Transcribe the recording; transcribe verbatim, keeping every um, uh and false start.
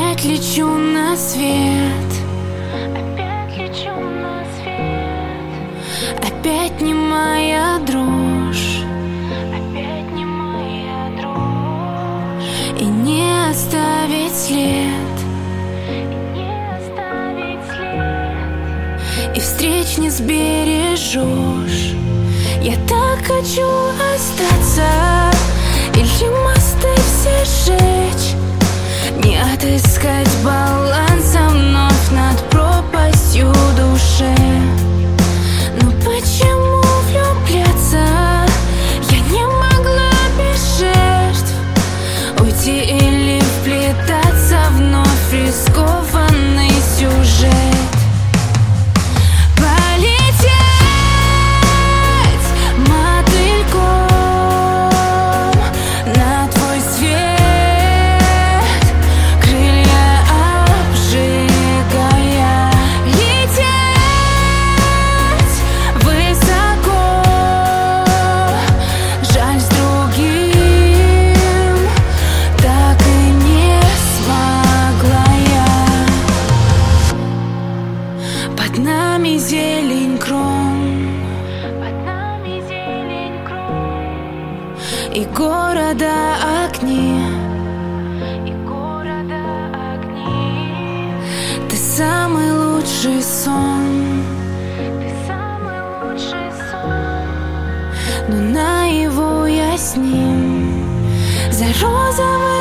Опять лечу на свет, опять лечу на свет. опять не моя дрожь, Опять не моя дрожь. и не оставить след, И не оставить след. и встреч не сбережешь. Я так хочу остаться, или мосты все сжечь, не отыскать баланса вновь над пропастью душе. Но почему влюбляться? Я не могла без жертв уйти или вплетаться вновь в рискованный сюжет. Под нами зелень крон, Под нами зелень крон. и города огни. И города огни. Ты самый лучший сон, Ты самый лучший сон. но наяву я с ним за розовой